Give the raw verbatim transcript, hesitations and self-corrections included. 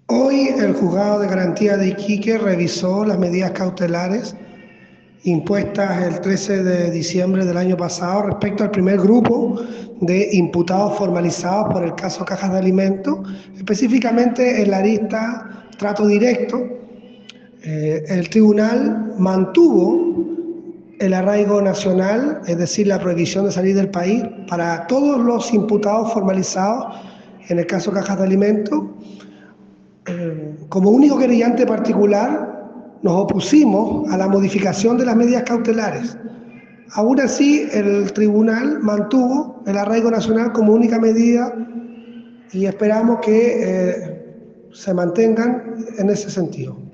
Hoy el Juzgado de Garantía de Iquique revisó las medidas cautelares impuestas el trece de diciembre del año pasado respecto al primer grupo de imputados formalizados por el caso Cajas de Alimentos, específicamente en la arista trato directo. Eh, el tribunal mantuvo el arraigo nacional, es decir, la prohibición de salir del país para todos los imputados formalizados en el caso Cajas de Alimentos. Eh, como único querellante particular, nos opusimos a la modificación de las medidas cautelares. Aún así, el tribunal mantuvo el arraigo nacional como única medida y esperamos que eh, se mantengan en ese sentido.